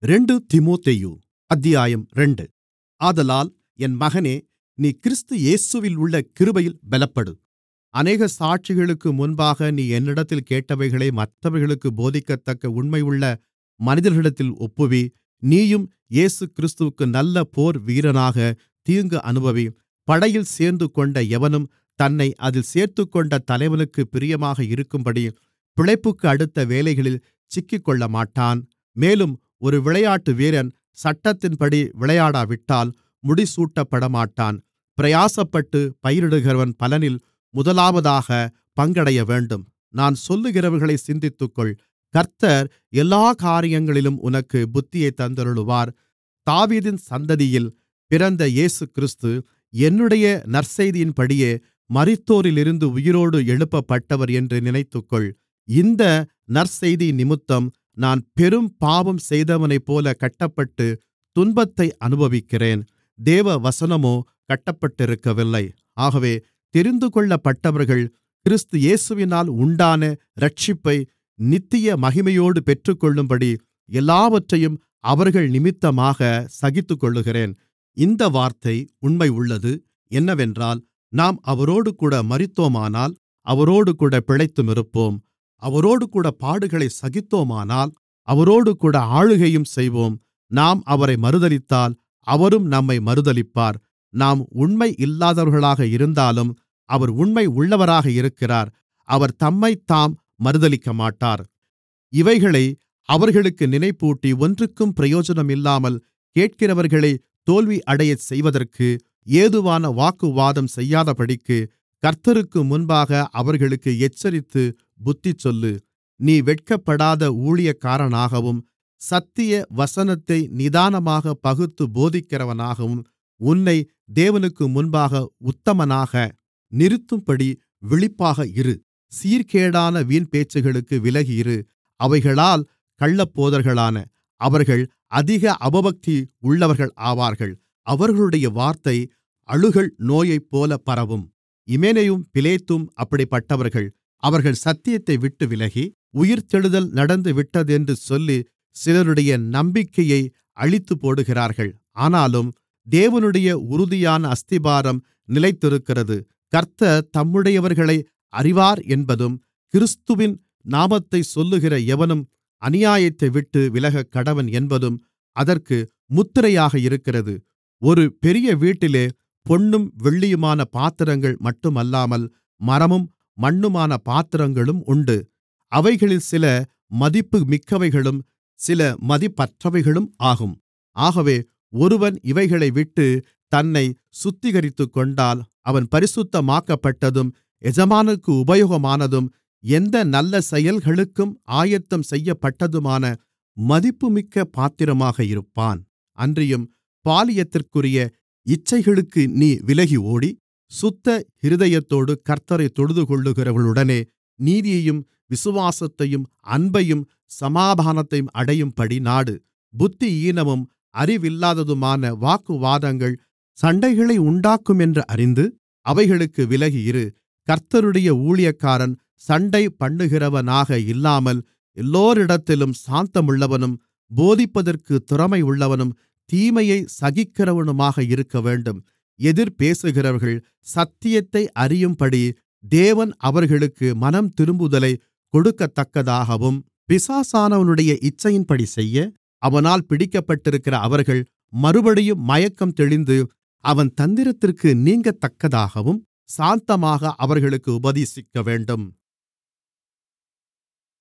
தீமோத்தேயு அத்தியாயம் 2. ஆதலால் என் மகனே, நீ கிறிஸ்து இயேசுவில் உள்ள கிருபையில் பலப்படு. அநேக சாட்சிகளுக்கு முன்பாக நீ என்னிடத்தில் கேட்டவைகளை மற்றவர்களுக்குப் போதிக்கத்தக்க உண்மையுள்ள மனிதர்களிடத்தில் ஒப்புவி. நீயும் இயேசுகிறிஸ்துவுக்கு நல்ல போர் வீரனாக தீங்கு அனுபவி. படையில் சேர்ந்துகொண்ட எவனும் தன்னை அதில் சேர்த்துக்கொண்ட தலைவனுக்குப் பிரியமாக இருக்கும்படி பிழைப்புக்கு அடுத்த வேலைகளில் சிக்கிக்கொள்ளமாட்டான். மேலும் ஒரு விளையாட்டு வீரன் சட்டத்தின்படி விளையாடாவிட்டால் முடிசூட்டப்படமாட்டான். பிரயாசப்பட்டு பயிரிடுகிறவன் பலனில் முதலாவதாக பங்கடையவேண்டும். நான் சொல்லுகிறவைகளைச் சிந்தித்துக்கொள். கர்த்தர் எல்லாக் காரியங்களிலும் உனக்கு புத்தியைத் தந்தருளுவார். தாவீதின் சந்ததியில் பிறந்த இயேசுகிறிஸ்து என்னுடைய நற்செய்தியின்படியே மரித்தோரிலிருந்து உயிரோடு எழுப்பப்பட்டவர் என்று நினைத்துக்கொள். இந்த நற்செய்தியினிமித்தம் நான் பெரும் பாவம் செய்தவனைப்போல கட்டப்பட்டு துன்பத்தை அனுபவிக்கிறேன். தேவவசனமோ கட்டப்பட்டிருக்கவில்லை. ஆகவே தெரிந்துகொள்ளப்பட்டவர்கள் கிறிஸ்து இயேசுவினால் உண்டான இரட்சிப்பை நித்திய மகிமையோடு பெற்றுக்கொள்ளும்படி எல்லாவற்றையும் அவர்கள் நிமித்தமாக சகித்துக்கொள்ளுகிறேன். இந்த வார்த்தை உண்மையுள்ளது என்னவென்றால், நாம் அவரோடுகூட மரித்தோமானால் அவரோடுகூட பிழைத்துமிருப்போம். அவரோடுகூட பாடுகளைச் சகித்தோமானால் அவரோடுகூட ஆளுகையும் செய்வோம். நாம் அவரை மறுதலித்தால் அவரும் நம்மை மறுதலிப்பார். நாம் உண்மை இல்லாதவர்களாக இருந்தாலும் அவர் உண்மை உள்ளவராக இருக்கிறார். அவர் தம்மைத்தாம் மறுதலிக்கமாட்டார். இவைகளை அவர்களுக்கு நினைப்பூட்டி ஒன்றுக்கும் பிரயோஜனமில்லாமல் கேட்கிறவர்களை தோல்வியடையச் செய்வதற்கு ஏதுவான வாக்குவாதம் செய்யாதபடிக்கு கர்த்தருக்கு முன்பாக அவர்களுக்கு எச்சரித்து புத்திசொல்லு. நீ வெட்கப்படாத ஊழியக்காரனாகவும் சத்திய வசனத்தை நிதானமாக பகுத்து போதிக்கிறவனாகவும் உன்னை தேவனுக்கு முன்பாக உத்தமனாக நிறுத்தும்படி விழிப்பாக இரு. சீர்கேடான வீண்பேச்சுகளுக்கு விலகி இரு. அவைகளால் கள்ளப்போதகர்களான அவர்கள் அதிக அவபக்தி உள்ளவர்கள் ஆவார்கள். அவர்களுடைய வார்த்தை அழுகல் நோயைப்போல பரவும். இமெனேயும் பிலேத்தும் அப்படிப்பட்டவர்கள். அவர்கள் சத்தியத்தை விட்டு விலகி உயிர்த்தெழுதல் நடந்துவிட்டதென்று சொல்லி சிலருடைய நம்பிக்கையை அழித்துப்போடுகிறார்கள். ஆனாலும் தேவனுடைய உறுதியான அஸ்திபாரம் நிலைத்திருக்கிறது. கர்த்தர் தம்முடையவர்களை அறிவார் என்பதும், கிறிஸ்துவின் நாமத்தைச் சொல்லுகிற எவனும் அநியாயத்தை விட்டு விலகக்கடவன் என்பதும் அதற்கு முத்திரையாக இருக்கிறது. ஒரு பெரிய வீட்டிலே பொன்னும் வெள்ளியுமான பாத்திரங்கள் மட்டுமல்லாமல் மரமும் மண்ணுமான பாத்திரங்களும் உண்டு. அவைகளில் சில மதிப்புமிக்கவைகளும் சில மதிப்பற்றவைகளும் ஆகும். ஆகவே ஒருவன் இவைகளை விட்டு தன்னை சுத்திகரித்துக்கொண்டால் அவன் பரிசுத்தமாக்கப்பட்டதும் எஜமானுக்கு உபயோகமானதும் எந்த நல்ல செயல்களுக்கும் ஆயத்தம் செய்யப்பட்டதுமான மதிப்புமிக்க பாத்திரமாக இருப்பான். அன்றியும் பாலியத்திற்குரிய இச்சைகளுக்கு நீ விலகி ஓடி சுத்த இருதயத்தோடு கர்த்தரை தொழுதுகொள்ளுகிறவர்களுடனே நீதியையும் விசுவாசத்தையும் அன்பையும் சமாதானத்தையும் அடையும்படி நாடு. புத்தியீனமும் அறிவில்லாததுமான வாக்குவாதங்கள் சண்டைகளை உண்டாக்குமென்று அறிந்து அவைகளுக்கு விலகி இரு. கர்த்தருடைய ஊழியக்காரன் சண்டை பண்ணுகிறவனாக இல்லாமல் எல்லோரிடத்திலும் சாந்தமுள்ளவனும் போதிப்பதற்கு திறமையுள்ளவனும் தீமையை சகிக்கிறவனுமாக இருக்கவேண்டும். எதிர்பேசுகிறவர்கள் சத்தியத்தை அறியும்படி தேவன் அவர்களுக்கு மனம் திரும்புதலை கொடுக்கத்தக்கதாகவும், பிசாசானவனுடைய இச்சையின்படி செய்ய அவனால் பிடிக்கப்பட்டிருக்கிற அவர்கள் மறுபடியும் மயக்கம் தெளிந்து அவன் தந்திரத்திற்கு நீங்கத்தக்கதாகவும் சாந்தமாக அவர்களுக்கு உபதேசிக்கவேண்டும்.